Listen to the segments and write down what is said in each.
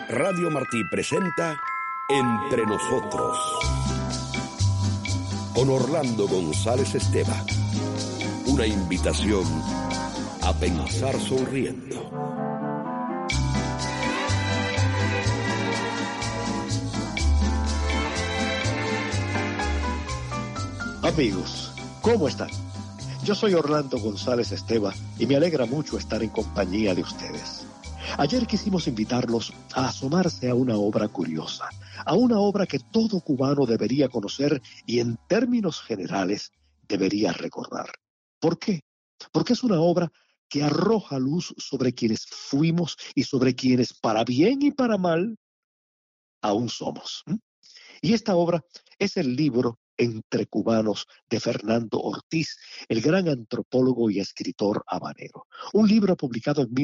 Radio Martí presenta Entre Nosotros con Orlando González Esteva. Una invitación a pensar sonriendo. Amigos, ¿cómo están? Yo soy Orlando González Esteva y me alegra mucho estar en compañía de ustedes. Ayer quisimos invitarlos a asomarse a una obra curiosa, a una obra que todo cubano debería conocer y en términos generales debería recordar. ¿Por qué? Porque es una obra que arroja luz sobre quienes fuimos y sobre quienes, para bien y para mal, aún somos. Y esta obra es el libro Entre Cubanos de Fernando Ortiz, el gran antropólogo y escritor habanero. Un libro publicado en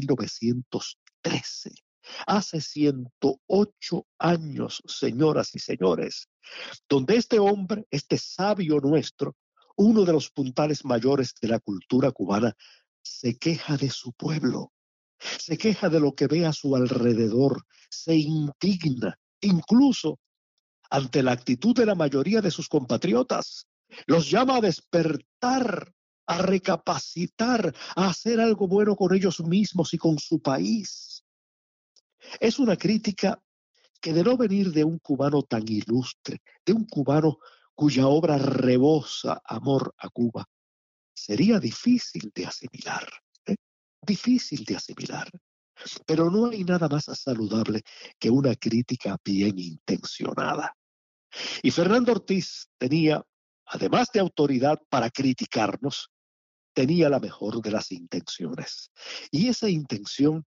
1913. Hace 108 años, señoras y señores, donde este hombre, este sabio nuestro, uno de los puntales mayores de la cultura cubana, se queja de su pueblo, se queja de lo que ve a su alrededor, se indigna, incluso ante la actitud de la mayoría de sus compatriotas. Los llama a despertar, a recapacitar, a hacer algo bueno con ellos mismos y con su país. Es una crítica que de no venir de un cubano tan ilustre, de un cubano cuya obra rebosa amor a Cuba, sería difícil de asimilar, difícil de asimilar. Pero no hay nada más saludable que una crítica bien intencionada. Y Fernando Ortiz tenía, además de autoridad para criticarnos, tenía la mejor de las intenciones. Y esa intención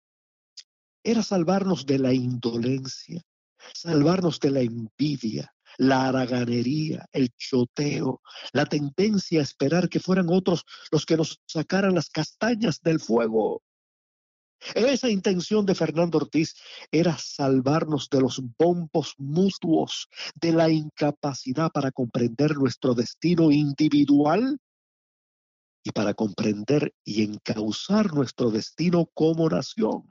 era salvarnos de la indolencia, salvarnos de la envidia, la haraganería, el choteo, la tendencia a esperar que fueran otros los que nos sacaran las castañas del fuego. Esa intención de Fernando Ortiz era salvarnos de los bombos mutuos, de la incapacidad para comprender nuestro destino individual y para comprender y encauzar nuestro destino como nación.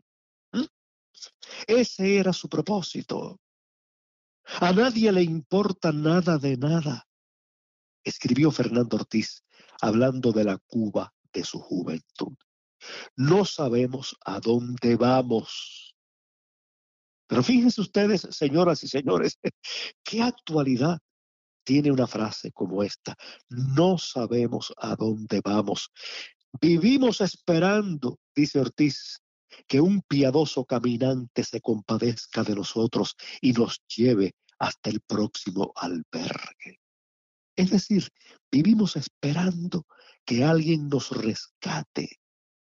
Ese era su propósito. A nadie le importa nada de nada, escribió Fernando Ortiz, hablando de la Cuba de su juventud. No sabemos a dónde vamos. Pero fíjense ustedes, señoras y señores, qué actualidad tiene una frase como esta. No sabemos a dónde vamos. Vivimos esperando, dice Ortiz, que un piadoso caminante se compadezca de nosotros y nos lleve hasta el próximo albergue. Es decir, vivimos esperando que alguien nos rescate.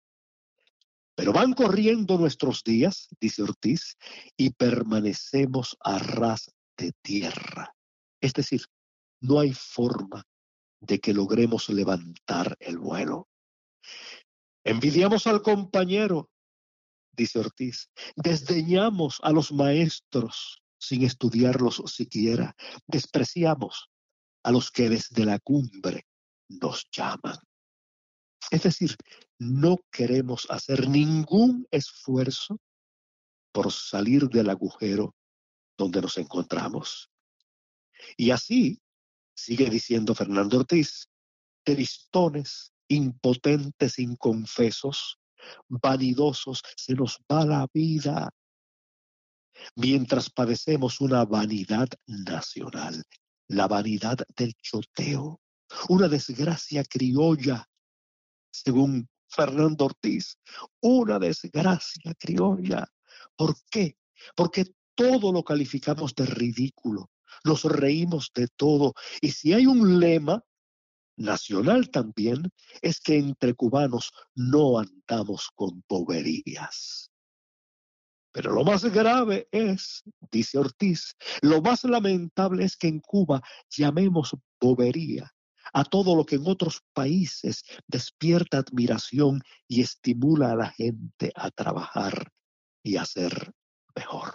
Pero van corriendo nuestros días, dice Ortiz, y permanecemos a ras de tierra. Es decir, no hay forma de que logremos levantar el vuelo. Envidiamos al compañero, dice Ortiz. Desdeñamos a los maestros sin estudiarlos siquiera. Despreciamos a los que desde la cumbre nos llaman. Es decir, no queremos hacer ningún esfuerzo por salir del agujero donde nos encontramos. Y así, sigue diciendo Fernando Ortiz, tristones, impotentes, inconfesos, vanidosos, se nos va la vida mientras padecemos una vanidad nacional, la vanidad del choteo, una desgracia criolla, según Fernando Ortiz, una desgracia criolla. ¿Por qué? Porque todo lo calificamos de ridículo, nos reímos de todo, y si hay un lema nacional también, es que entre cubanos no andamos con boberías. Pero lo más grave es, dice Ortiz, lo más lamentable es que en Cuba llamemos bobería a todo lo que en otros países despierta admiración y estimula a la gente a trabajar y a ser mejor.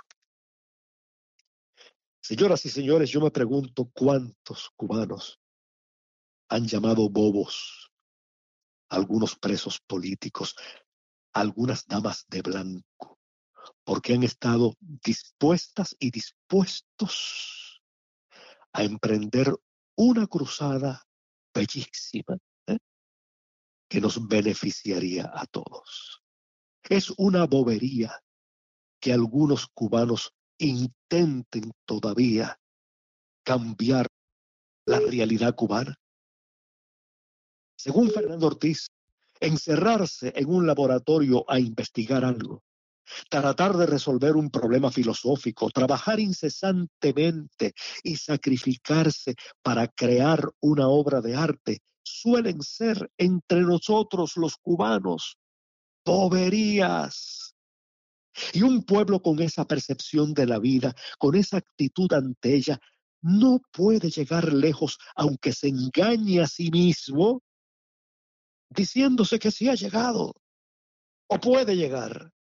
Señoras y señores, yo me pregunto cuántos cubanos han llamado bobos a algunos presos políticos, a algunas damas de blanco, porque han estado dispuestas y dispuestos a emprender una cruzada bellísima, que nos beneficiaría a todos. Es una bobería que algunos cubanos intenten todavía cambiar la realidad cubana. Según Fernando Ortiz, encerrarse en un laboratorio a investigar algo, tratar de resolver un problema filosófico, trabajar incesantemente y sacrificarse para crear una obra de arte, suelen ser entre nosotros los cubanos boberías. Y un pueblo con esa percepción de la vida, con esa actitud ante ella, no puede llegar lejos, aunque se engañe a sí mismo, diciéndose que sí ha llegado o puede llegar.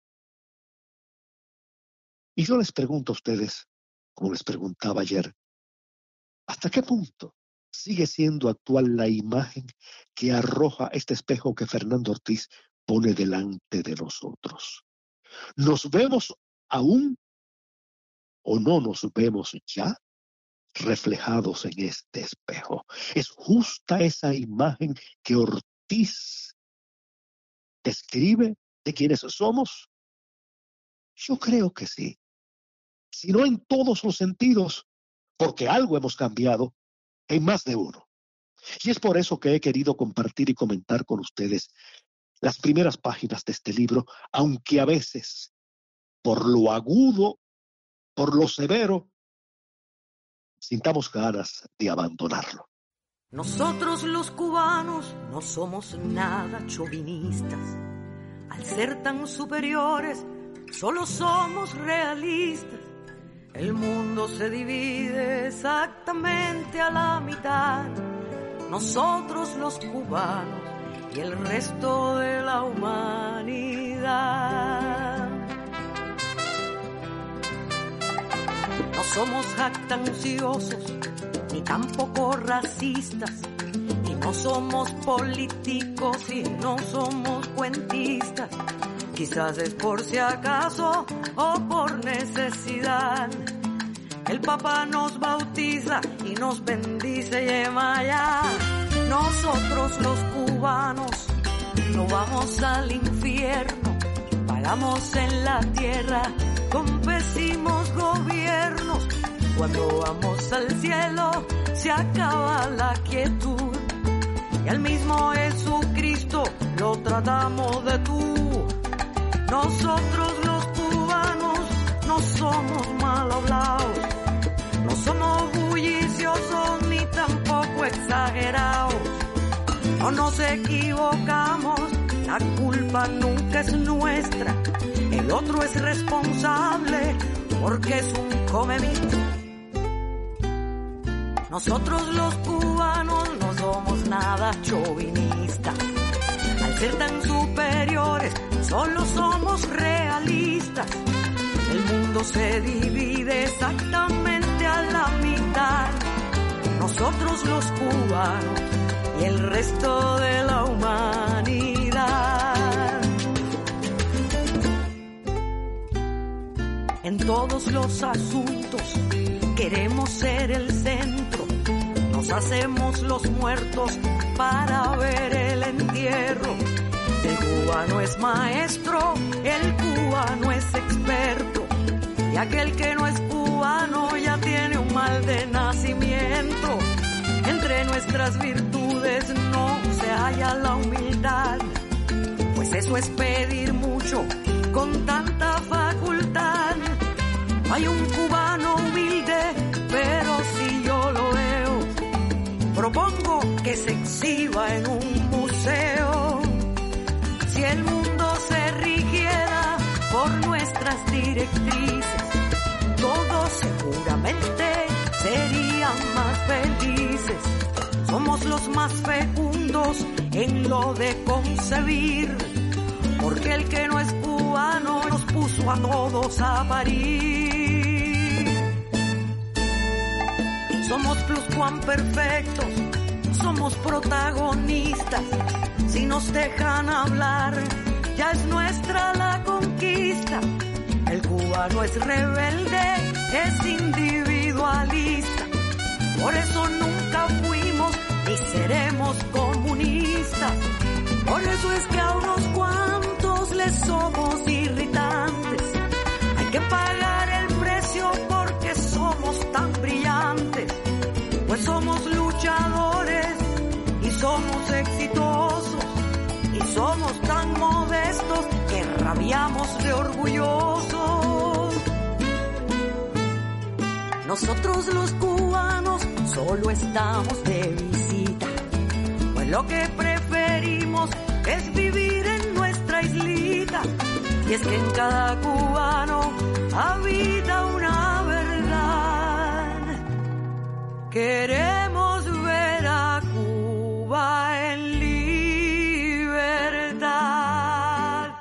Y yo les pregunto a ustedes, como les preguntaba ayer, ¿hasta qué punto sigue siendo actual la imagen que arroja este espejo que Fernando Ortiz pone delante de nosotros? ¿Nos vemos aún o no nos vemos ya reflejados en este espejo? ¿Es justa esa imagen que Ortiz describe de quienes somos? Yo creo que sí. Si no en todos los sentidos, porque algo hemos cambiado en más de uno. Y es por eso que he querido compartir y comentar con ustedes las primeras páginas de este libro, aunque a veces, por lo agudo, por lo severo, sintamos ganas de abandonarlo. Nosotros los cubanos no somos nada chauvinistas. Al ser tan superiores, solo somos realistas. El mundo se divide exactamente a la mitad. Nosotros los cubanos y el resto de la humanidad. No somos jactanciosos ni tampoco racistas, y no somos políticos y no somos cuentistas. Quizás es por si acaso o por necesidad. El Papa nos bautiza y nos bendice Yemaya. Nosotros los cubanos no vamos al infierno, pagamos en la tierra con pésimos gobiernos. Cuando vamos al cielo se acaba la quietud y al mismo Jesucristo lo tratamos de tú. Nosotros los cubanos no somos mal hablados, no somos bulliciosos ni tampoco exagerados. No nos equivocamos, la culpa nunca es nuestra, el otro es responsable porque es un comemito. Nosotros los cubanos no somos nada chauvinistas. Al ser tan superiores, solo somos realistas. El mundo se divide exactamente a la mitad. Nosotros los cubanos y el resto de la humanidad. En todos los asuntos queremos ser el centro. Nos hacemos los muertos para ver el entierro. El cubano es maestro, el cubano es experto, y aquel que no es cubano ya tiene un mal de nacimiento. Entre nuestras virtudes no se halla la humildad, pues eso es pedir mucho con tanta facultad. Hay un cubano humilde, pero si yo lo veo, propongo que se exhiba en un museo. Si el mundo se rigiera por nuestras directrices, todos seguramente serían más felices. Somos los más fecundos en lo de concebir, porque el que no es cubano nos puso a todos a parir. Somos pluscuamperfectos, somos protagonistas. Si nos dejan hablar, ya es nuestra la conquista. El cubano es rebelde, es individualista. Por eso nunca fuimos ni seremos comunistas. Por eso es que a unos cuantos les somos irritantes. Hay que pagar el precio porque somos tan brillantes. Pues somos luchadores y somos exitosos. Y somos tan modestos que rabiamos de orgullosos. Nosotros los cubanos solo estamos de visita, pues lo que preferimos es vivir en nuestra islita. Y es que en cada cubano habita una verdad. Queremos ver a Cuba en libertad.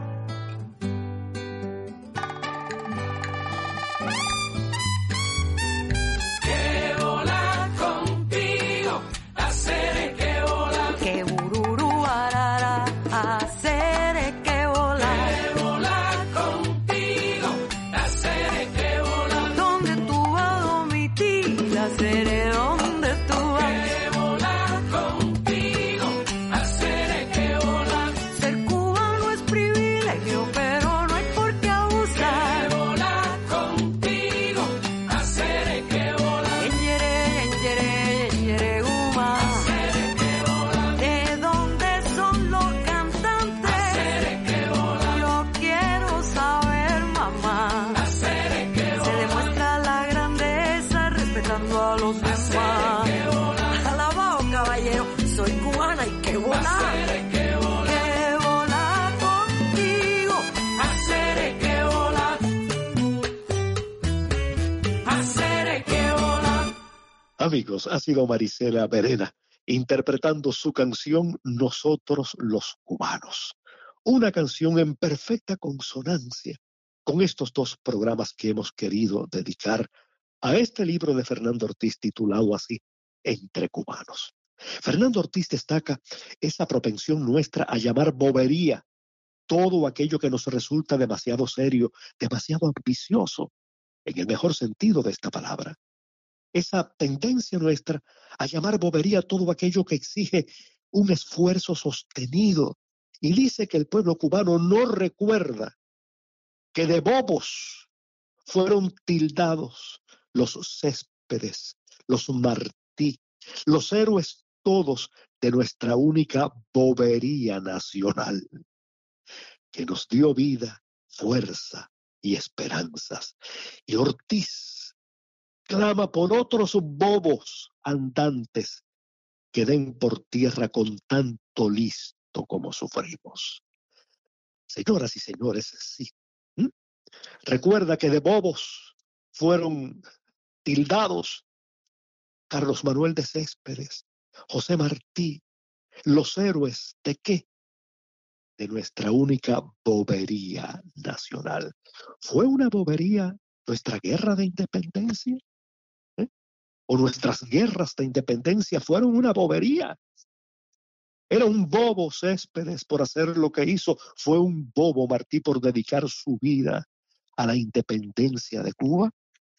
Que volar contigo, hacer que volar. Que bururu arara, hacer que volar. Que volar contigo, hacer que volar. Donde tú vas a omitir, hacer donde tú vas. Que volar contigo, hacer que volar. Ser cubano es privilegio, pero no hay por qué abusar. Que volar contigo, hacer que volar. Yere, guma. Hacer que volar, ¿De dónde son los cantantes? hacer que volar, Yo quiero saber, mamá. hacer que Se volar. demuestra la grandeza respetando a los demás. Alabado, caballero, soy cubana y que volar. Hacer que volar, Que volar contigo. hacer que volar. Hacer que volar. Amigos, ha sido Marisela Verena interpretando su canción Nosotros los Cubanos. Una canción en perfecta consonancia con estos dos programas que hemos querido dedicar a este libro de Fernando Ortiz titulado así, Entre Cubanos. Fernando Ortiz destaca esa propensión nuestra a llamar bobería todo aquello que nos resulta demasiado serio, demasiado ambicioso, en el mejor sentido de esta palabra. Esa tendencia nuestra a llamar bobería todo aquello que exige un esfuerzo sostenido. Y dice que el pueblo cubano no recuerda que de bobos fueron tildados los Céspedes, los Martí, los héroes todos de nuestra única bobería nacional, que nos dio vida, fuerza y esperanzas. Y Ortiz clama por otros bobos andantes que den por tierra con tanto listo como sufrimos. Señoras y señores, sí. Recuerda que de bobos fueron tildados Carlos Manuel de Céspedes, José Martí, los héroes ¿de qué? De nuestra única bobería nacional. ¿Fue una bobería nuestra guerra de independencia? ¿O nuestras guerras de independencia fueron una bobería? Era un bobo Céspedes por hacer lo que hizo. Fue un bobo Martí por dedicar su vida a la independencia de Cuba.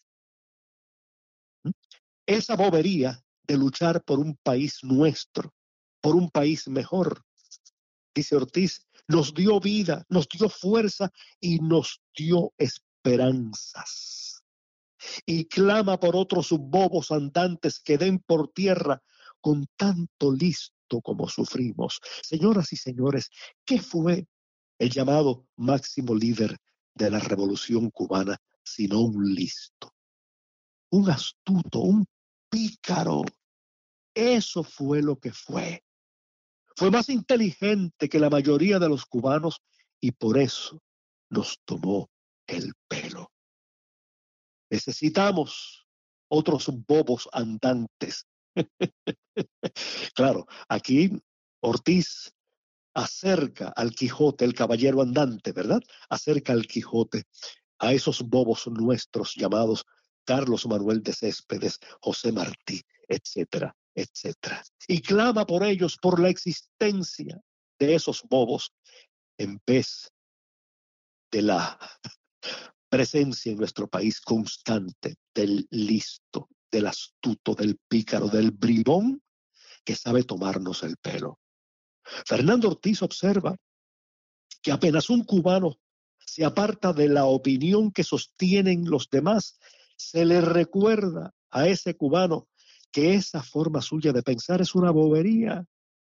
Esa bobería de luchar por un país nuestro, por un país mejor, dice Ortiz, nos dio vida, nos dio fuerza y nos dio esperanzas. Y clama por otros bobos andantes que den por tierra con tanto listo como sufrimos. Señoras y señores, ¿qué fue el llamado máximo líder de la Revolución Cubana sino un listo, un astuto, un pícaro? Eso fue lo que fue. Fue más inteligente que la mayoría de los cubanos y por eso nos tomó el pelo. Necesitamos otros bobos andantes. Claro, aquí Ortiz acerca al Quijote, el caballero andante, ¿verdad? Acerca al Quijote a esos bobos nuestros llamados Carlos Manuel de Céspedes, José Martí, etcétera, etcétera. Y clama por ellos, por la existencia de esos bobos, en vez de la Presencia en nuestro país constante del listo, del astuto, del pícaro, del bribón que sabe tomarnos el pelo. Fernando Ortiz observa que apenas un cubano se aparta de la opinión que sostienen los demás, se le recuerda a ese cubano que esa forma suya de pensar es una bobería.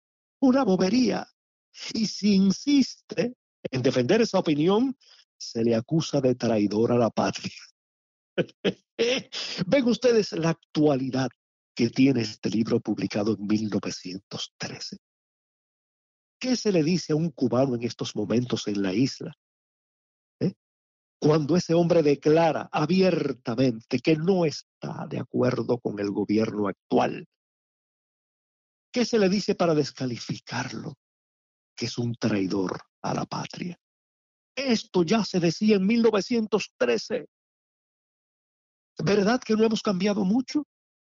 Y si insiste en defender esa opinión, se le acusa de traidor a la patria. Ven ustedes la actualidad que tiene este libro publicado en 1913. ¿Qué se le dice a un cubano en estos momentos en la isla? Cuando ese hombre declara abiertamente que no está de acuerdo con el gobierno actual. ¿Qué se le dice para descalificarlo? Que es un traidor a la patria. Esto ya se decía en 1913. ¿Verdad que no hemos cambiado mucho?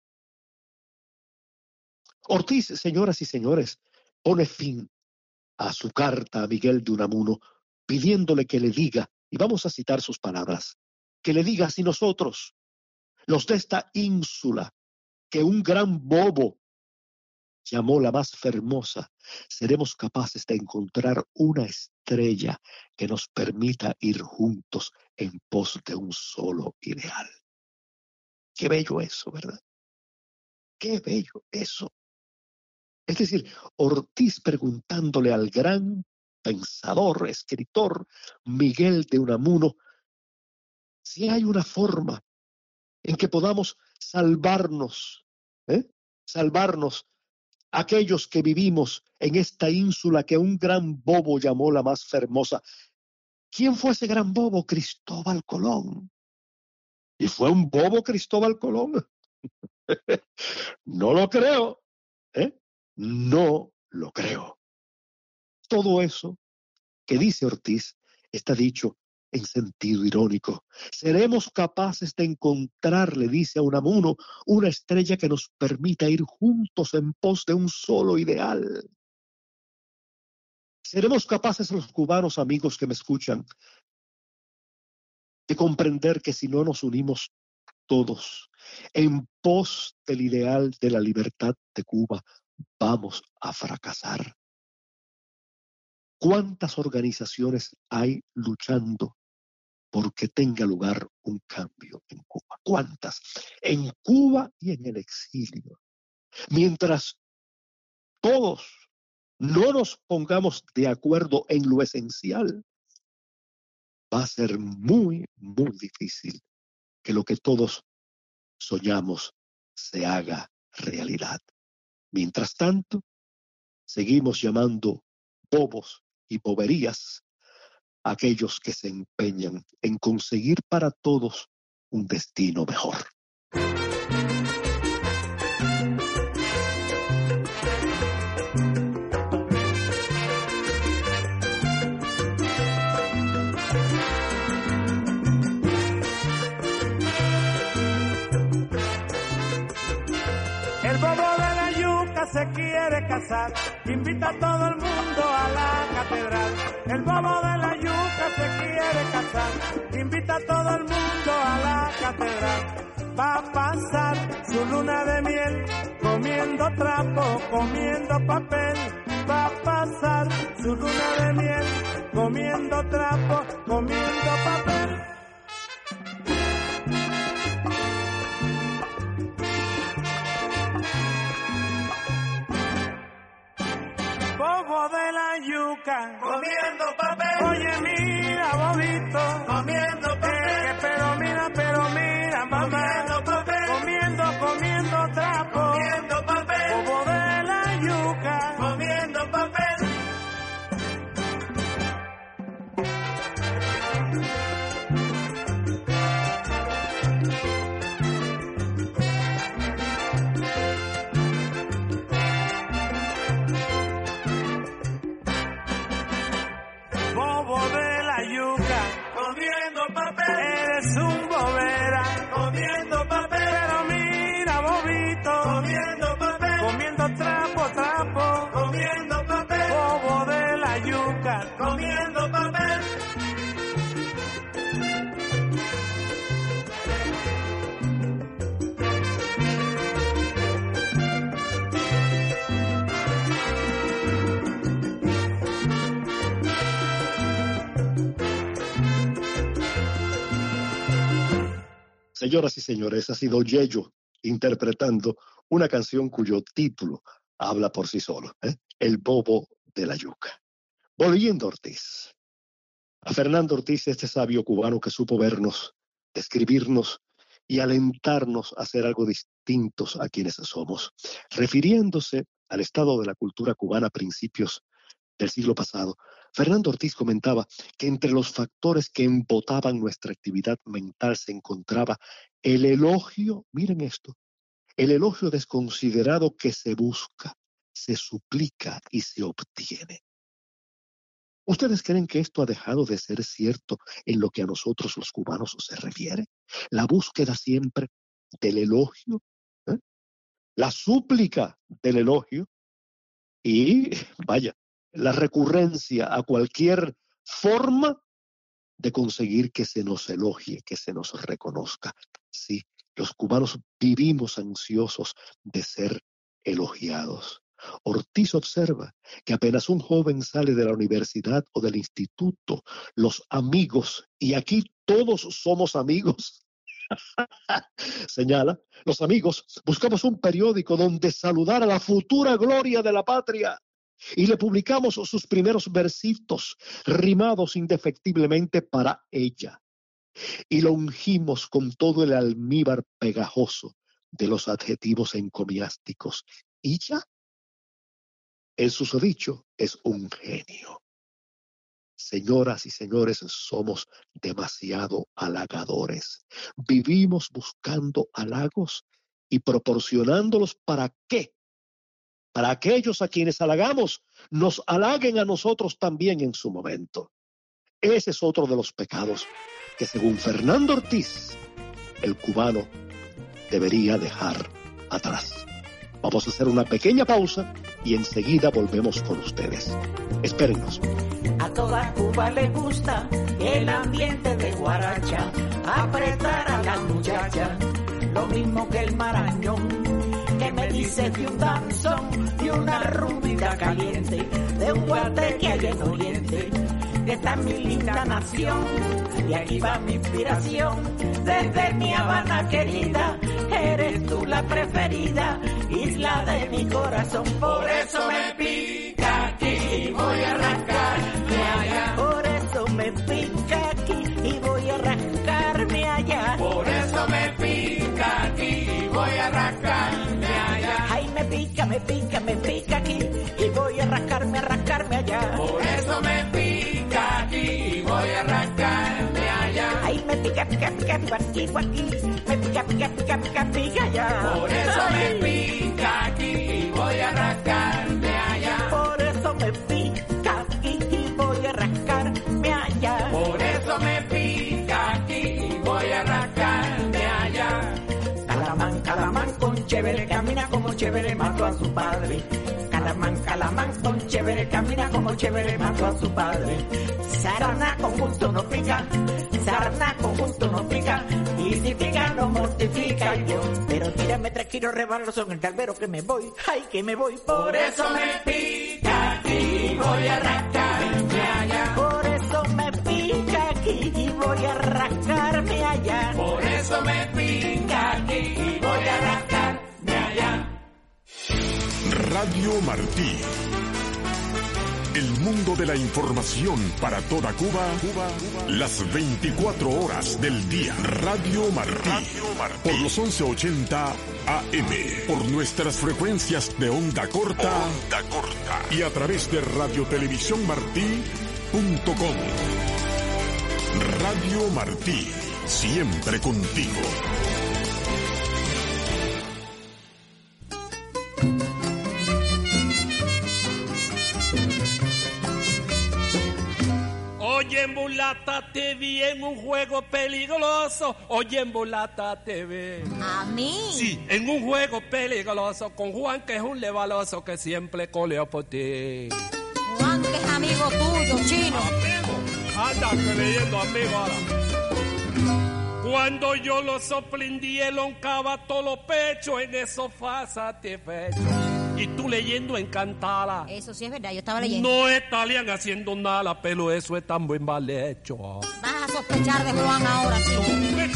Ortiz, señoras y señores, pone fin a su carta a Miguel de Unamuno pidiéndole que le diga, y vamos a citar sus palabras, que le diga si nosotros, los de esta ínsula, que un gran bobo llamó la más fermosa, seremos capaces de encontrar una estrella que nos permita ir juntos en pos de un solo ideal. Qué bello eso, ¿verdad? Qué bello eso. Es decir, Ortiz preguntándole al gran pensador, escritor Miguel de Unamuno, si hay una forma en que podamos salvarnos aquellos que vivimos en esta ínsula que un gran bobo llamó la más fermosa. ¿Quién fue ese gran bobo? Cristóbal Colón. ¿Y fue un bobo Cristóbal Colón? No lo creo. No lo creo. Todo eso que dice Ortiz está dicho en sentido irónico. Seremos capaces de encontrar, le dice a Unamuno, una estrella que nos permita ir juntos en pos de un solo ideal. Seremos capaces los cubanos, amigos que me escuchan, de comprender que si no nos unimos todos en pos del ideal de la libertad de Cuba, vamos a fracasar. ¿Cuántas organizaciones hay luchando porque tenga lugar un cambio en Cuba? ¿Cuántas? En Cuba y en el exilio. Mientras todos no nos pongamos de acuerdo en lo esencial, va a ser muy, muy difícil que lo que todos soñamos se haga realidad. Mientras tanto, seguimos llamando bobos y boberías a aquellos que se empeñan en conseguir para todos un destino mejor. Se quiere casar, invita a todo el mundo a la catedral. El bobo de la yuca se quiere casar, invita a todo el mundo a la catedral. Va a pasar su luna de miel, comiendo trapo, comiendo papel. Va a pasar su luna de miel, comiendo trapo, comiendo papel. Bobo de la yuca, comiendo papel. Oye, mira, bobito, comiendo papel. Pero mira, mamá, comiendo papel. Comiendo trapo, comiendo papel. Bobo de la yuca, comiendo papel. Comiendo papel, eres un bobera, comiendo papel, pero mira, bobito, comiendo papel, comiendo trapo, comiendo papel, bobo de la yuca, comiendo papel. Señoras y señores, ha sido Yeyo interpretando una canción cuyo título habla por sí solo, El bobo de la yuca. Volviendo a Ortiz. A Fernando Ortiz, este sabio cubano que supo vernos, describirnos y alentarnos a ser algo distintos a quienes somos. Refiriéndose al estado de la cultura cubana a principios del siglo pasado, Fernando Ortiz comentaba que entre los factores que embotaban nuestra actividad mental se encontraba el elogio, miren esto, el elogio desconsiderado que se busca, se suplica y se obtiene. ¿Ustedes creen que esto ha dejado de ser cierto en lo que a nosotros los cubanos se refiere? La búsqueda siempre del elogio, la súplica del elogio y, vaya, la recurrencia a cualquier forma de conseguir que se nos elogie, que se nos reconozca. Sí, los cubanos vivimos ansiosos de ser elogiados. Ortiz observa que apenas un joven sale de la universidad o del instituto, los amigos, y aquí todos somos amigos, señala, los amigos buscamos un periódico donde saludar a la futura gloria de la patria y le publicamos sus primeros versitos rimados indefectiblemente para ella y lo ungimos con todo el almíbar pegajoso de los adjetivos encomiásticos y ya. El susodicho es un genio. Señoras y señores, somos demasiado halagadores. Vivimos buscando halagos y proporcionándolos ¿para qué? Para aquellos a quienes halagamos, nos halaguen a nosotros también en su momento. Ese es otro de los pecados que, según Fernando Ortiz, el cubano debería dejar atrás. Vamos a hacer una pequeña pausa y enseguida volvemos con ustedes. Espérennos. A toda Cuba le gusta el ambiente de guaracha, apretar a las muchachas, lo mismo que el marañón, que me dice de un danzón, de una rumbita caliente, de un guate que hay en Oriente, de esta mi linda nación, y aquí va mi inspiración, desde mi Habana querida, eres tú la preferida, isla de mi corazón, por eso me pica aquí, voy a arrancarme allá, por eso me pica aquí, y voy a arrancarme allá, por eso me pica aquí, y voy a arrancarme allá, ay me pica aquí, y voy a arrancarme allá, por eso me pica aquí, y voy a arrancarme allá, ay me pica aquí, me pica allá, por eso me pica aquí, y voy a arrancarme allá, por eso me pica aquí, y voy a arrancarme allá, por eso me pica aquí, y voy a arrancarme allá. Calamán, con chévere, camina como chévere, mató a su padre. Calamán, con chévere, camina como chévere, mató a su padre. Sarna con gusto no pica, y si pica no mortifica yo. Pero tírame 3 kilos rebaloso en el calvero que me voy, ay que me voy. Por eso me pica aquí, voy a arrancarme allá. Por eso me pica aquí, y voy a arrancarme allá. Por eso me pica aquí, y voy a arrancarme allá. Radio Martí. El mundo de la información para toda Cuba, las 24 horas del día. Radio Martí. Por los 1180 AM. Por nuestras frecuencias de onda corta. Y a través de radiotelevisiónmartí.com. Radio Martí. Siempre contigo. Oye, mulata, te vi en un juego peligroso. Oye, mulata, te vi. ¿A mí? Sí, en un juego peligroso con Juan, que es un levaloso que siempre coleó por ti. Juan, que es amigo tuyo, chino. Amigo, anda que leyendo amigo ahora. Cuando yo lo sorprendí, él oncaba todos los pechos en el sofá satisfecho. Y tú leyendo encantada. Eso sí es verdad, yo estaba leyendo. No estarían haciendo nada, pero eso es tan buen mal hecho. Vas a sospechar de Juan ahora, sí.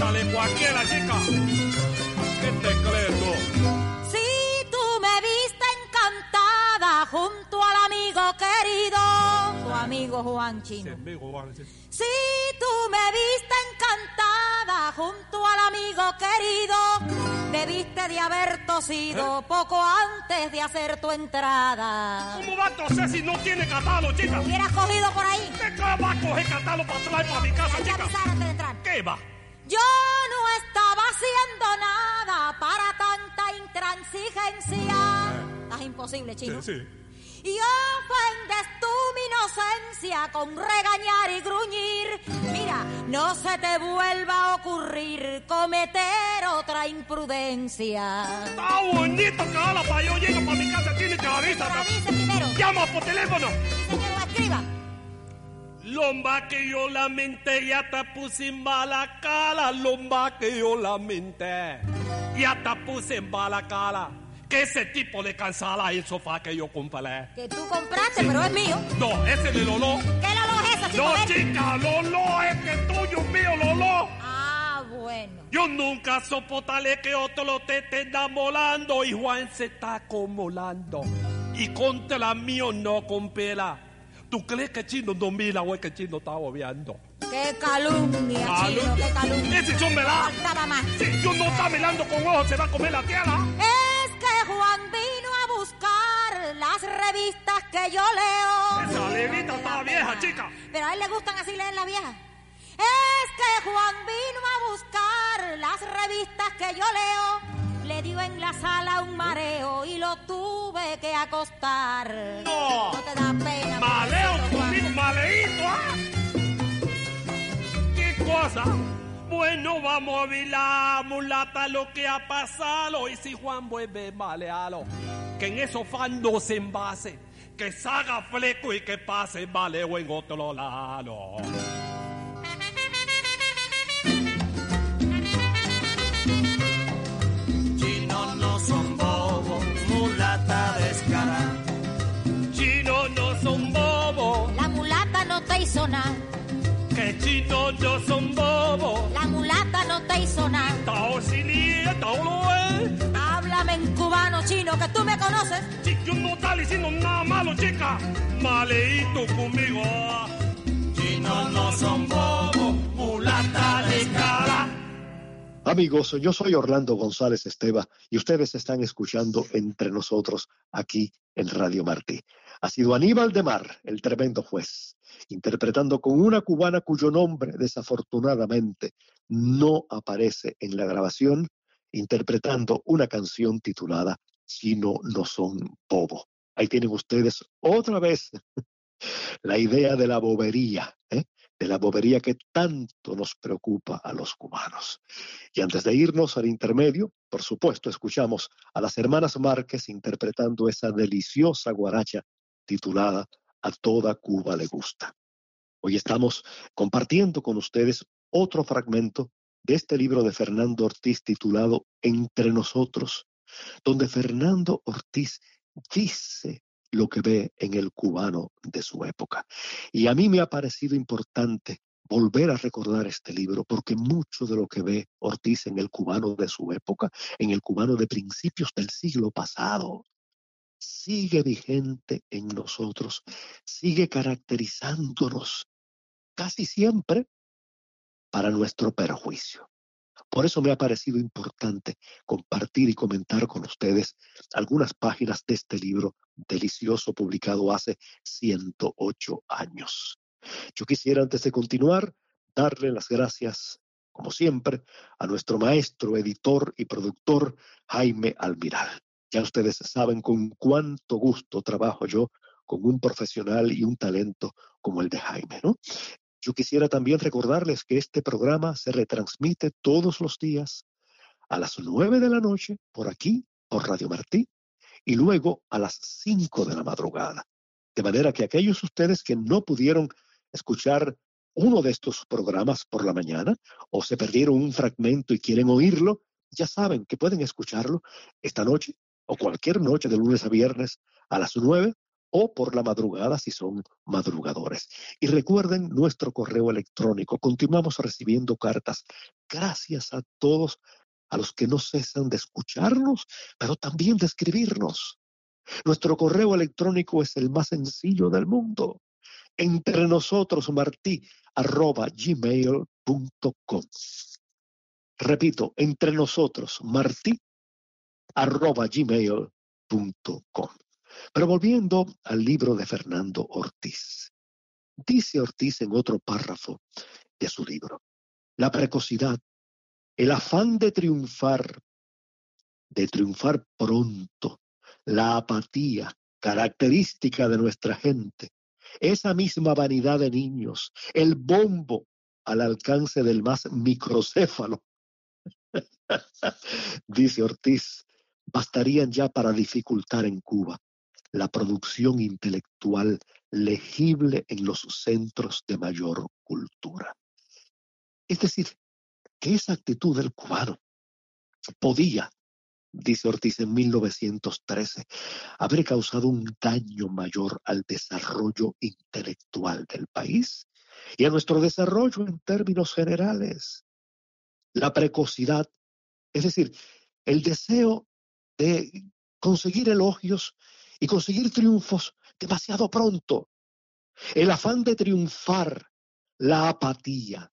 échale cualquiera, chica. ¿Qué te crees tú? Si tú me viste encantada junto al amigo querido, tu amigo Juan Chino. Sí, amigo Juan, sí. Si tú me viste encantada junto al amigo querido, debiste de haber tosido poco antes de hacer tu entrada. ¿Cómo va a toser si no tiene catálogo, chica? ¿Te hubieras cogido por ahí? ¿Qué va a coger catálogo para traer para mi casa, Hay que chica? avisar antes de entrar. ¿Qué va? Yo no estaba haciendo nada para tanta intransigencia. Estás imposible, Chino. Sí. Y ofendes tú mi inocencia con regañar y gruñir. Mira, no se te vuelva a ocurrir cometer otra imprudencia. Está bonito que ahora para yo llego para mi casa, Chino, y te avisa. Pero avise primero. Llama por teléfono. Sí, señor, escriba. Lomba que yo lamenté, ya te puse en mala cara. Lomba que yo lamenté, ya te puse en mala cara. Que ese tipo de cansala el sofá que yo compré. Que tú compraste, pero es mío. No, ese de Lolo. ¿Qué Lolo es ese, chico? No, Ven. chica, Lolo es que tuyo, mío, Lolo. Ah, bueno. Yo nunca soportaré que otro te esté enamorando y Juan se está acumulando. Y contra mío no compela. ¿Tú crees que Chino no mira o es que Chino está obviando? Qué calumnia, Chino, qué calumnia. Ese son verdad. Faltaba más. Si yo no está mirando con ojos, se va a comer la tierra. Es que Juan vino a buscar las revistas que yo leo. Esa librita está vieja, chica. Pero a él le gustan así leer las viejas. Es que Juan vino a buscar las revistas que yo leo. Le dio en la sala un mareo y lo tuve que acostar. No. No te da pena. Maleo, pobrecito Juan. conmigo, maleito, ¿ah? ¿Qué cosa? Bueno, vamos a ver la mulata lo que ha pasado. Y si Juan vuelve malealo, que en esos fandos se envase, que salga fleco y que pase maleo en otro lado. Chino no son bobos, mulata descarada. Chino no son bobos, La mulata no te hizo nada. que chino no son bobos. La mulata no te hizo nada. Tao sinie, tao lo es. Háblame en cubano, Chino, que tú me conoces. Si yo no está diciendo nada malo, chica. Maleito conmigo. Chino no son bobos, mulata descarada. Amigos, yo soy Orlando González Esteva y ustedes están escuchando Entre Nosotros aquí en Radio Martí. Ha sido Aníbal de Mar, el tremendo juez, interpretando con una cubana cuyo nombre desafortunadamente no aparece en la grabación, interpretando una canción titulada Chino no son bobo. Ahí tienen ustedes otra vez la idea de la bobería, de la bobería que tanto nos preocupa a los cubanos. Y antes de irnos al intermedio, por supuesto, escuchamos a las hermanas Márquez interpretando esa deliciosa guaracha titulada A toda Cuba le gusta. Hoy estamos compartiendo con ustedes otro fragmento de este libro de Fernando Ortiz titulado Entre Nosotros, donde Fernando Ortiz dice lo que ve en el cubano de su época. Y a mí me ha parecido importante volver a recordar este libro porque mucho de lo que ve Ortiz en el cubano de su época, en el cubano de principios del siglo pasado, sigue vigente en nosotros, sigue caracterizándonos casi siempre para nuestro perjuicio. Por eso me ha parecido importante compartir y comentar con ustedes algunas páginas de este libro delicioso publicado hace 108 años. Yo quisiera, antes de continuar, darle las gracias, como siempre, a nuestro maestro, editor y productor Jaime Almiral. Ya ustedes saben con cuánto gusto trabajo yo con un profesional y un talento como el de Jaime, ¿no? Yo quisiera también recordarles que este programa se retransmite todos los días a las 9 de la noche por aquí, por Radio Martí, y luego a las 5 de la madrugada. De manera que aquellos ustedes que no pudieron escuchar uno de estos programas por la mañana o se perdieron un fragmento y quieren oírlo, ya saben que pueden escucharlo esta noche o cualquier noche de lunes a viernes a las 9 o por la madrugada si son madrugadores. Y recuerden nuestro correo electrónico. Continuamos recibiendo cartas. Gracias a todos a los que no cesan de escucharnos, pero también de escribirnos. Nuestro correo electrónico es el más sencillo del mundo. entrenosotros@gmail.com. Repito, entrenosotros@gmail.com. Pero volviendo al libro de Fernando Ortiz. Dice Ortiz en otro párrafo de su libro: la precocidad, el afán de triunfar pronto, la apatía, característica de nuestra gente, esa misma vanidad de niños, el bombo al alcance del más microcéfalo, dice Ortiz, bastarían ya para dificultar en Cuba la producción intelectual legible en los centros de mayor cultura. Es decir, que esa actitud del cubano podía, dice Ortiz en 1913, haber causado un daño mayor al desarrollo intelectual del país y a nuestro desarrollo en términos generales. La precocidad, es decir, el deseo de conseguir elogios y conseguir triunfos demasiado pronto, el afán de triunfar, la apatía,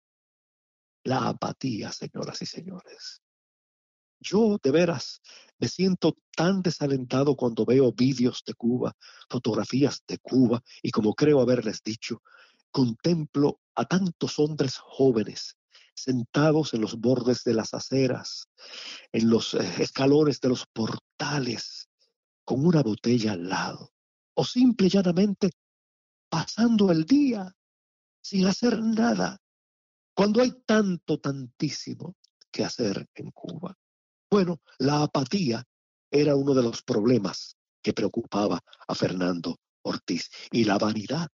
señoras y señores. Yo, de veras, me siento tan desalentado cuando veo vídeos de Cuba, fotografías de Cuba, y como creo haberles dicho, contemplo a tantos hombres jóvenes sentados en los bordes de las aceras, en los escalones de los portales, con una botella al lado, o simple y llanamente pasando el día sin hacer nada, cuando hay tantísimo que hacer en Cuba. Bueno, la apatía era uno de los problemas que preocupaba a Fernando Ortiz. Y la vanidad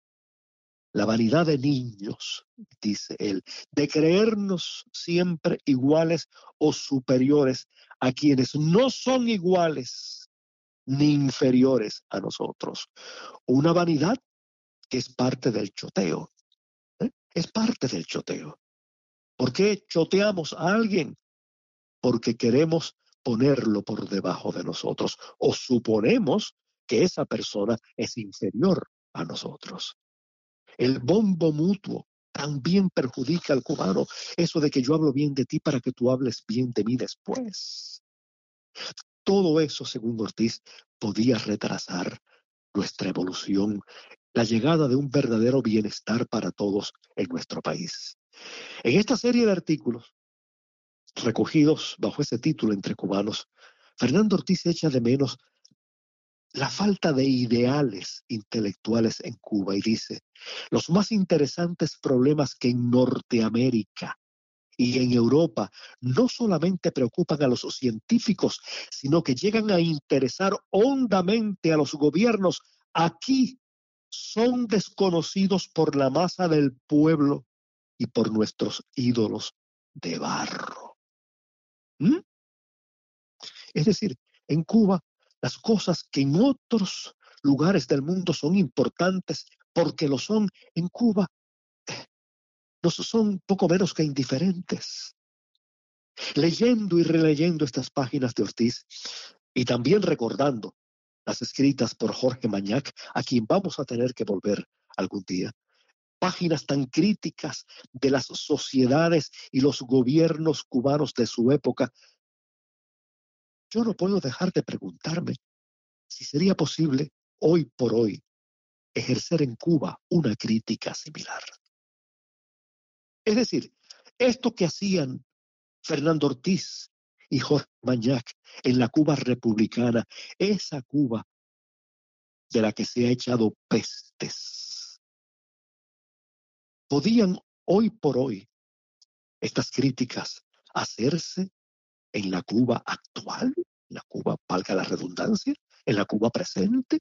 de niños, dice él, de creernos siempre iguales o superiores a quienes no son iguales ni inferiores a nosotros. Una vanidad que es parte del choteo. Es parte del choteo. ¿Por qué choteamos a alguien? Porque queremos ponerlo por debajo de nosotros o suponemos que esa persona es inferior a nosotros. El bombo mutuo también perjudica al cubano, eso de que yo hablo bien de ti para que tú hables bien de mí después. Todo eso, según Ortiz, podía retrasar nuestra evolución, la llegada de un verdadero bienestar para todos en nuestro país. En esta serie de artículos recogidos bajo ese título Entre Cubanos, Fernando Ortiz echa de menos la falta de ideales intelectuales en Cuba y dice: los más interesantes problemas que en Norteamérica y en Europa no solamente preocupan a los científicos, sino que llegan a interesar hondamente a los gobiernos, aquí son desconocidos por la masa del pueblo y por nuestros ídolos de barro. Es decir, en Cuba, las cosas que en otros lugares del mundo son importantes porque lo son, en Cuba nos son poco menos que indiferentes. Leyendo y releyendo estas páginas de Ortiz y también recordando las escritas por Jorge Mañac, a quien vamos a tener que volver algún día, páginas tan críticas de las sociedades y los gobiernos cubanos de su época, yo no puedo dejar de preguntarme si sería posible hoy por hoy ejercer en Cuba una crítica similar. Es decir, esto que hacían Fernando Ortiz y Jorge Mañac en la Cuba republicana, esa Cuba de la que se ha echado pestes, ¿podían hoy por hoy estas críticas hacerse en la Cuba actual? ¿En la Cuba, valga la redundancia, en la Cuba presente?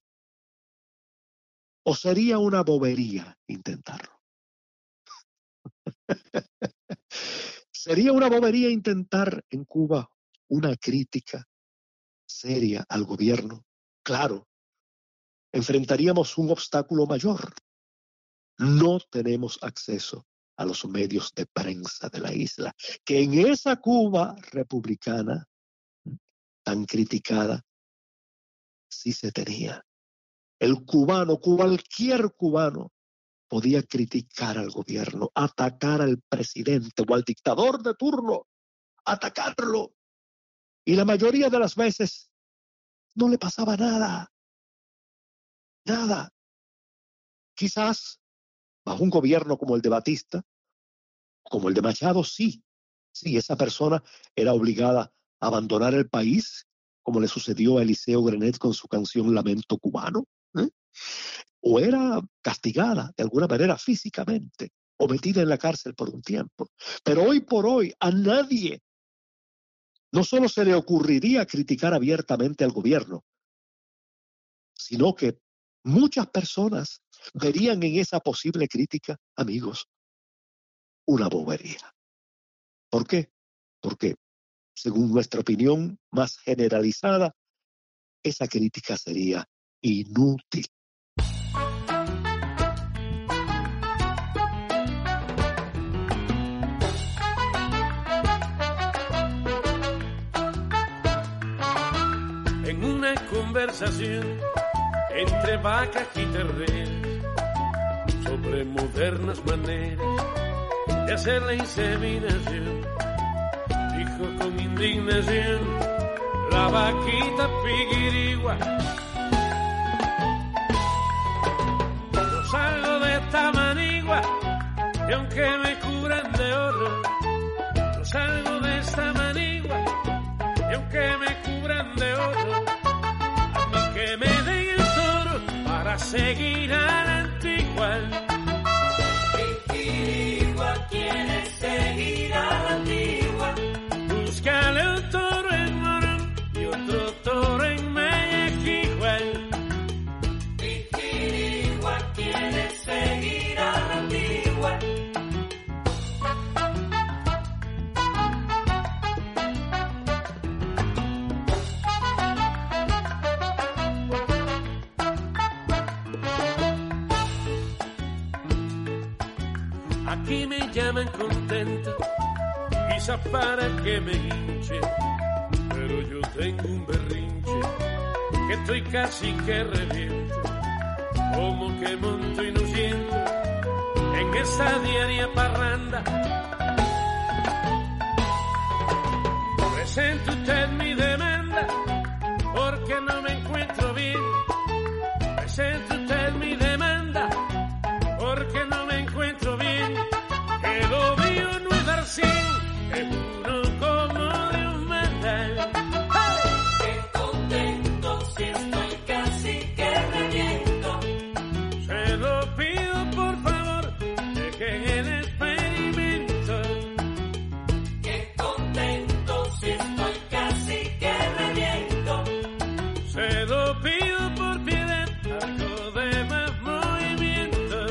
¿O sería una bobería intentarlo? ¿Sería una bobería intentar en Cuba una crítica seria al gobierno? Claro, enfrentaríamos un obstáculo mayor. No tenemos acceso a los medios de prensa de la isla, que en esa Cuba republicana tan criticada sí se tenía. El cubano, cualquier cubano, podía criticar al gobierno, atacar al presidente o al dictador de turno, atacarlo. Y la mayoría de las veces no le pasaba nada. Nada. Quizás bajo un gobierno como el de Batista, como el de Machado, sí, esa persona era obligada a abandonar el país, como le sucedió a Eliseo Grenet con su canción Lamento Cubano, o era castigada de alguna manera físicamente, o metida en la cárcel por un tiempo. Pero hoy por hoy a nadie no solo se le ocurriría criticar abiertamente al gobierno, sino que muchas personas verían en esa posible crítica, amigos, una bobería. ¿Por qué? Porque, según nuestra opinión más generalizada, esa crítica sería inútil. En una conversación entre vacas y terneros sobre modernas maneras de hacer la inseminación, dijo con indignación la vaquita piguirigua: yo salgo de esta manigua y aunque me cubran de oro, yo salgo de esta manigua y aunque me cubran de oro, a mí que me den el toro para seguir a la antigua. Antigua quiere seguir a la antigua. Búscale un toro en Morón y otro toro en Mexihuel. Antigua quiere seguir a la antigua. Aquí me llaman contento, quizás para que me hinche, pero yo tengo un berrinche, que estoy casi que reviento, como que monto y no siento en esa diaria parranda. Presente usted mi demanda, porque no me encuentro bien. Presente usted mi demanda, porque no me encuentro bien. Que lo mío no es dar 100, es uno como de un metal. Qué contento si estoy casi que reviento. Se lo pido por favor, dejen el experimento. Qué contento si estoy casi que reviento. Se lo pido por piedad, algo de más movimiento.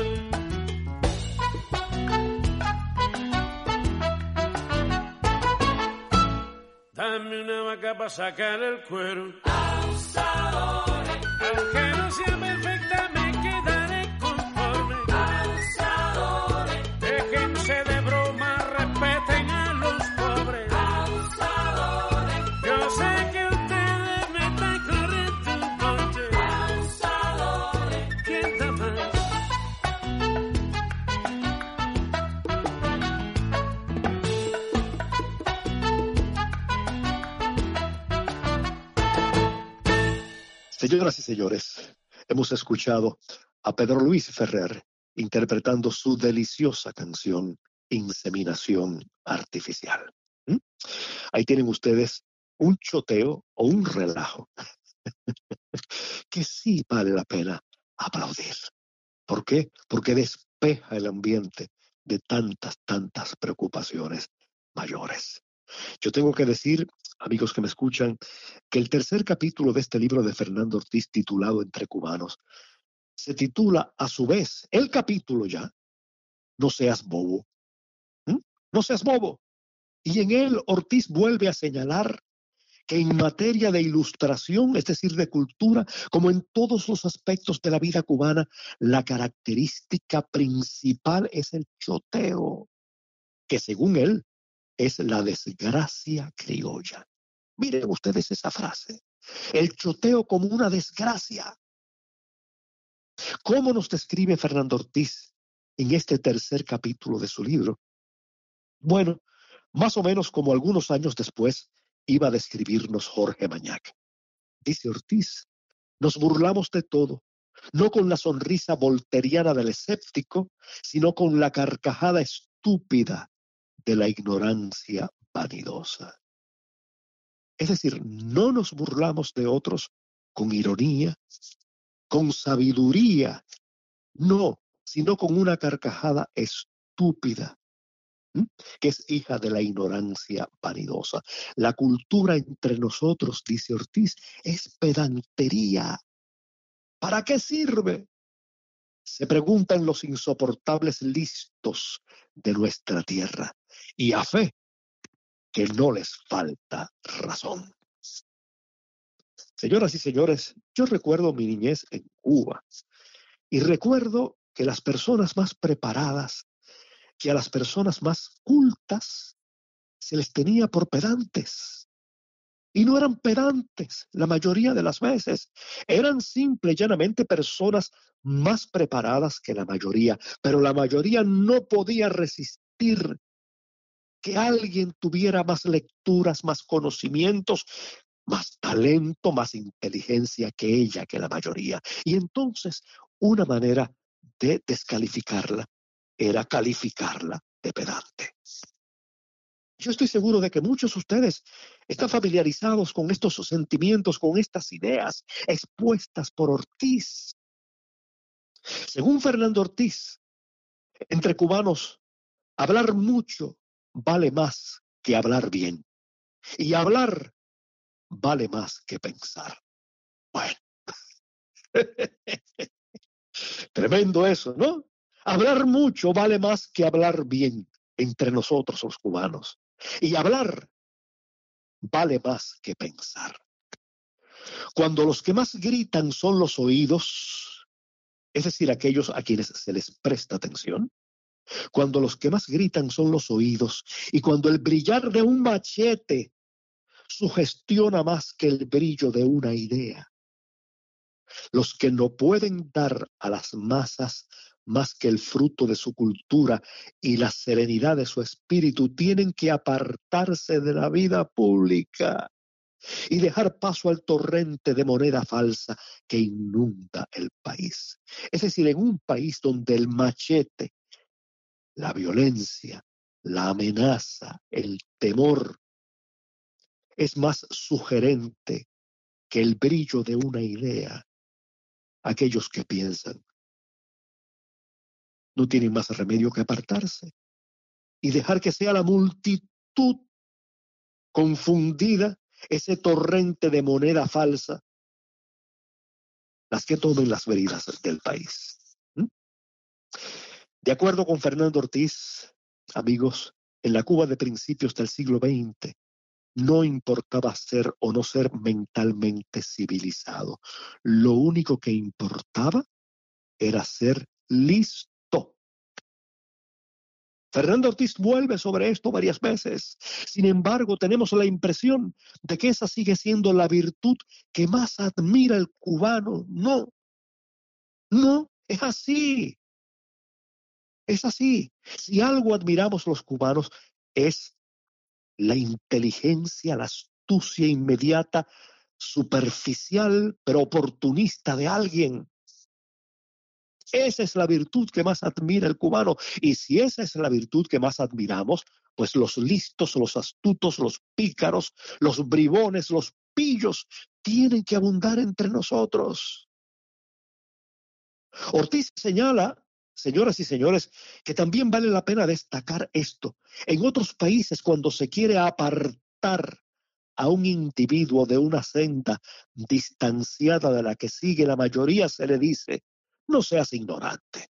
Dame una vaca para sacar el cuero. Abusadores. Aunque no sea perfecta, me quedaré conforme. Abusadores. Déjense de broma, respeten a los pobres. Abusadores. Yo sé que ustedes me están corriendo un coche. Abusadores. ¿Quién da más? Señoras y señores, hemos escuchado a Pedro Luis Ferrer interpretando su deliciosa canción Inseminación Artificial. Ahí tienen ustedes un choteo o un relajo que sí vale la pena aplaudir. ¿Por qué? Porque despeja el ambiente de tantas preocupaciones mayores. Yo tengo que decir, amigos que me escuchan, que el tercer capítulo de este libro de Fernando Ortiz, titulado Entre Cubanos, se titula a su vez, el capítulo ya, No seas bobo. No seas bobo. Y en él Ortiz vuelve a señalar que en materia de ilustración, es decir, de cultura, como en todos los aspectos de la vida cubana, la característica principal es el choteo, que según él es la desgracia criolla. Miren ustedes esa frase, el choteo como una desgracia. ¿Cómo nos describe Fernando Ortiz en este tercer capítulo de su libro? Bueno, más o menos como algunos años después iba a describirnos Jorge Mañac. Dice Ortiz, nos burlamos de todo, no con la sonrisa volteriana del escéptico, sino con la carcajada estúpida de la ignorancia vanidosa. Es decir, no nos burlamos de otros con ironía, con sabiduría, no, sino con una carcajada estúpida, que es hija de la ignorancia vanidosa. La cultura entre nosotros, dice Ortiz, es pedantería. ¿Para qué sirve? Se preguntan los insoportables listos de nuestra tierra. Y a fe que no les falta razón. Señoras y señores, yo recuerdo mi niñez en Cuba y recuerdo que las personas más preparadas, que a las personas más cultas se les tenía por pedantes. Y no eran pedantes la mayoría de las veces. Eran simple y llanamente personas más preparadas que la mayoría. Pero la mayoría no podía resistir que alguien tuviera más lecturas, más conocimientos, más talento, más inteligencia que ella, que la mayoría. Y entonces, una manera de descalificarla era calificarla de pedante. Yo estoy seguro de que muchos de ustedes están familiarizados con estos sentimientos, con estas ideas expuestas por Ortiz. Según Fernando Ortiz, entre cubanos, hablar mucho vale más que hablar bien. Y hablar vale más que pensar. Bueno, tremendo eso, ¿no? Hablar mucho vale más que hablar bien entre nosotros los cubanos. Y hablar vale más que pensar. Cuando los que más gritan son los oídos, es decir, aquellos a quienes se les presta atención, cuando los que más gritan son los oídos y cuando el brillar de un machete sugestiona más que el brillo de una idea, los que no pueden dar a las masas más que el fruto de su cultura y la serenidad de su espíritu, tienen que apartarse de la vida pública y dejar paso al torrente de moneda falsa que inunda el país. Es decir, en un país donde el machete, la violencia, la amenaza, el temor es más sugerente que el brillo de una idea, aquellos que piensan no tienen más remedio que apartarse y dejar que sea la multitud confundida, ese torrente de moneda falsa, las que tomen las veredas del país. De acuerdo con Fernando Ortiz, amigos, en la Cuba de principios del siglo XX, no importaba ser o no ser mentalmente civilizado. Lo único que importaba era ser listo. Fernando Ortiz vuelve sobre esto varias veces. Sin embargo, tenemos la impresión de que esa sigue siendo la virtud que más admira el cubano. No, es así. Es así. Si algo admiramos los cubanos es la inteligencia, la astucia inmediata, superficial, pero oportunista de alguien. Esa es la virtud que más admira el cubano. Y si esa es la virtud que más admiramos, pues los listos, los astutos, los pícaros, los bribones, los pillos, tienen que abundar entre nosotros. Ortiz señala, señoras y señores, que también vale la pena destacar esto. En otros países, cuando se quiere apartar a un individuo de una senda distanciada de la que sigue la mayoría, se le dice: no seas ignorante.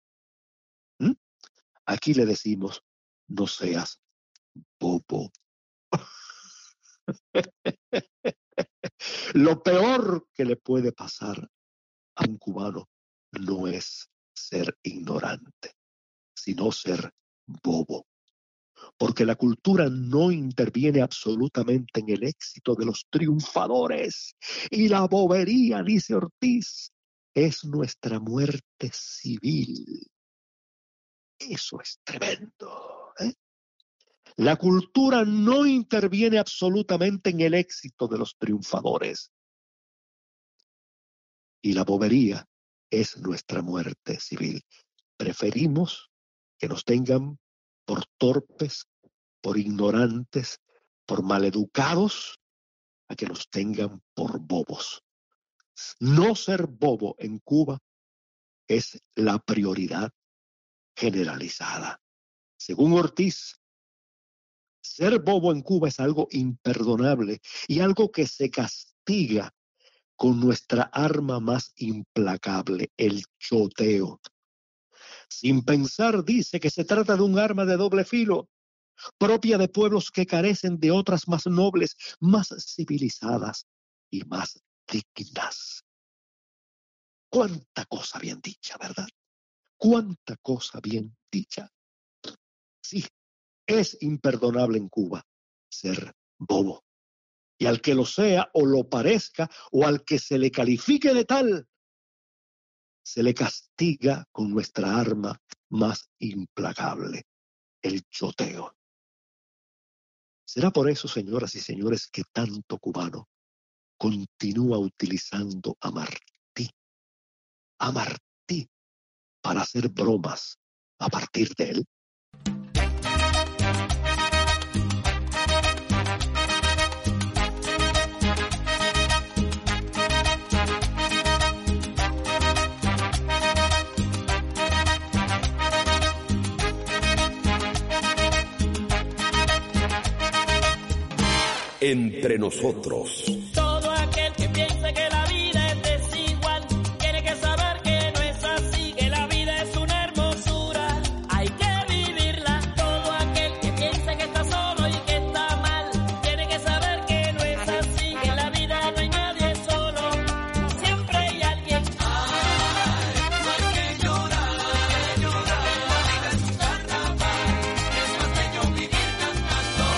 Aquí le decimos: no seas bobo. Lo peor que le puede pasar a un cubano no es ser ignorante, sino ser bobo. Porque la cultura no interviene absolutamente en el éxito de los triunfadores. Y la bobería, dice Ortiz, es nuestra muerte civil. Eso es tremendo, ¿eh? La cultura no interviene absolutamente en el éxito de los triunfadores. Y la bobería es nuestra muerte civil. Preferimos que nos tengan por torpes, por ignorantes, por maleducados, a que nos tengan por bobos. No ser bobo en Cuba es la prioridad generalizada. Según Ortiz, ser bobo en Cuba es algo imperdonable y algo que se castiga con nuestra arma más implacable, el choteo. Sin pensar, dice que se trata de un arma de doble filo, propia de pueblos que carecen de otras más nobles, más civilizadas y más dignas. Cuánta cosa bien dicha, ¿verdad? Cuánta cosa bien dicha. Sí, es imperdonable en Cuba ser bobo. Y al que lo sea o lo parezca, o al que se le califique de tal, se le castiga con nuestra arma más implacable, el choteo. ¿Será por eso, señoras y señores, que tanto cubano continúa utilizando a Martí para hacer bromas a partir de él? Entre nosotros. Todo aquel que piensa que la vida es desigual tiene que saber que no es así, que la vida es una hermosura, hay que vivirla. Todo aquel que piensa que está solo y que está mal tiene que saber que no es así, que en la vida no hay nadie solo, siempre hay alguien. Ay, no hay que llorar, la vida es un carnaval, es más bello vivir cantando.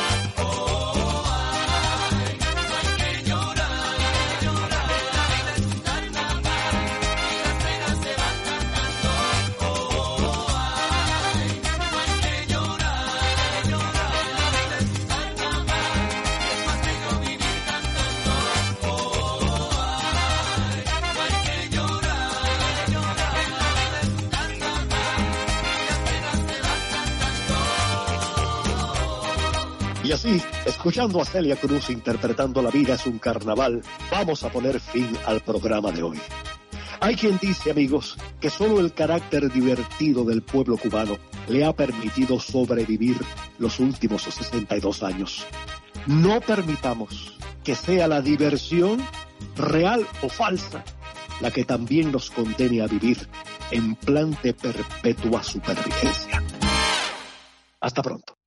Y así, escuchando a Celia Cruz interpretando La vida es un carnaval, vamos a poner fin al programa de hoy. Hay quien dice, amigos, que solo el carácter divertido del pueblo cubano le ha permitido sobrevivir los últimos 62 años. No permitamos que sea la diversión, real o falsa, la que también nos condene a vivir en plan de perpetua supervivencia. Hasta pronto.